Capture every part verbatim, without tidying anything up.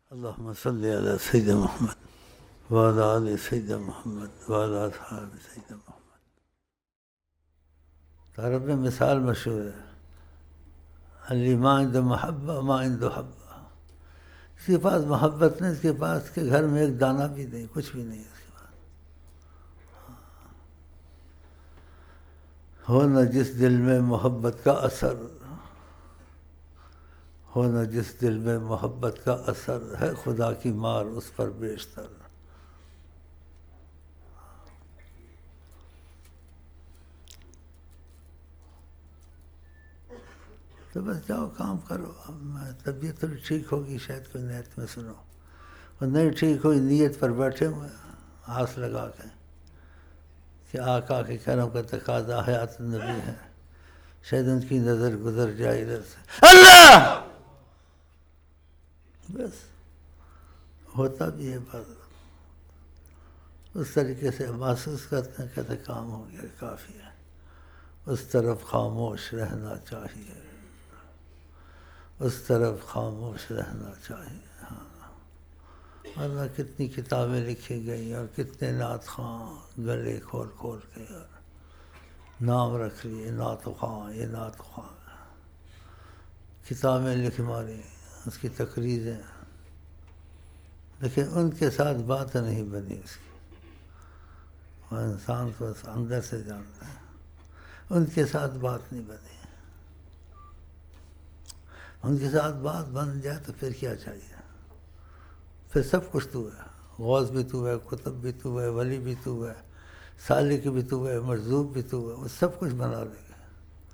اللهم صل على سيدنا محمد وعلى آل سيدنا محمد وعلى أصحاب سيدنا محمد. عرب میں مثال مشہور ہے، علی ما عند محبہ ما عند حبہ. اس کے پاس محبت نہیں، اس کے پاس کے گھر میں ایک دانہ بھی نہیں، کچھ بھی نہیں اس کے پاس. ہو نہ جس دل میں محبت کا اثر، ہو نہ جس دل میں محبت کا اثر، ہے خدا کی مار اس پر بیشتر. تو بس جاؤ کام کرو. اب میں طبیعت تھوڑی ٹھیک ہوگی شاید کوئی نیت میں سنو، اور نہیں ٹھیک ہوئی نیت پر بیٹھے ہوئے آس لگا کے کہ آقا کے کرم کا تقاضا حیات النبی ہے، شاید ان کی نظر گزر جائے ادھر سے اللہ. بس ہوتا بھی ہے بات. اس طریقے سے محسوس کرتے ہیں کہتے کام ہو گیا کافی ہے. اس طرف خاموش رہنا چاہیے، اس طرف خاموش رہنا چاہیے. ہاں ورنہ کتنی کتابیں لکھی گئیں اور کتنے نعت خواں گلے کھول کھول کے اور نام رکھ لیے نعت خواں، یہ نعت خواں، کتابیں لکھ ماری اس کی تقریریں، لیکن ان کے ساتھ بات نہیں بنی اس کی. وہ انسان کو اندر سے جانتا ہے، ان کے ساتھ بات نہیں بنی. ان کے ساتھ بات بن جائے تو پھر کیا چاہیے؟ پھر سب کچھ تو ہے. غوث بھی تو ہے، کتب بھی تو ہے، ولی بھی تو ہے، سالک بھی تو ہے، مرزوق بھی تو ہے. وہ سب کچھ بنا لے گا.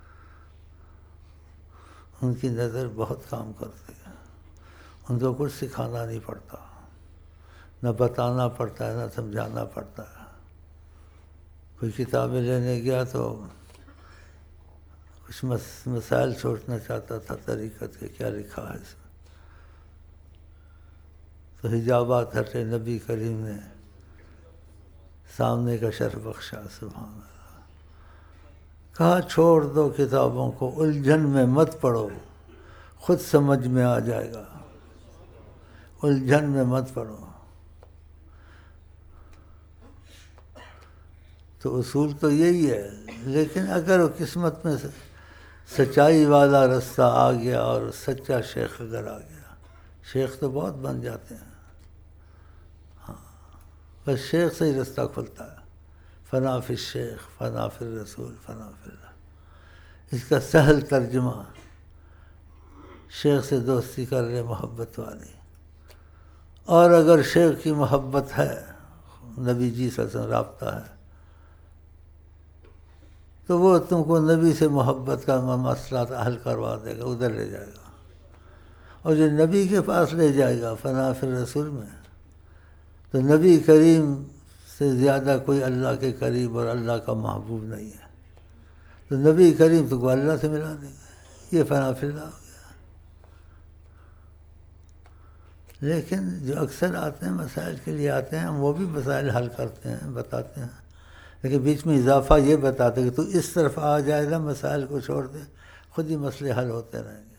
ان کی نظر بہت کام کرتی ہے. ان کو کچھ سکھانا نہیں پڑتا، نہ بتانا پڑتا ہے، نہ سمجھانا پڑتا ہے. کوئی کتابیں لینے گیا تو کچھ مسائل سوچنا چاہتا تھا طریقت کے، کیا لکھا ہے اس میں. تو حجابات ہٹے، نبی کریم نے سامنے کا شرف بخشا. سبحان اللہ. کہا چھوڑ دو کتابوں کو، الجھن میں مت پڑو، خود سمجھ میں آ جائے گا. الجھن میں مت پڑو. تو اصول تو یہی ہے، لیکن اگر وہ قسمت میں سے سچائی والا رستہ آ گیا اور سچا شیخ اگر آ گیا، شیخ تو بہت بن جاتے ہیں. ہاں بس شیخ سے ہی رستہ کھلتا ہے. فنا فی الشیخ فنا فی الرسول فنا فی اللہ. اس کا سہل ترجمہ شیخ سے دوستی کر لے محبت والی. اور اگر شیخ کی محبت ہے، نبی جی صلی اللہ علیہ وسلم رابطہ ہے، تو وہ تم کو نبی سے محبت کا مسئلہ حل کروا دے گا، ادھر لے جائے گا. اور جو نبی کے پاس لے جائے گا فنا فی الرسول میں، تو نبی کریم سے زیادہ کوئی اللہ کے قریب اور اللہ کا محبوب نہیں ہے. تو نبی کریم تو کو اللہ سے ملا دیں گے. یہ فنا فی اللہ ہو گیا. لیکن جو اکثر آتے ہیں مسائل کے لیے آتے ہیں، ہم وہ بھی مسائل حل کرتے ہیں، بتاتے ہیں، لیکن بیچ میں اضافہ یہ بتاتے کہ تو اس طرف آ جائے گا، مسائل کو چھوڑ دے، خود ہی مسئلے حل ہوتے رہیں گے.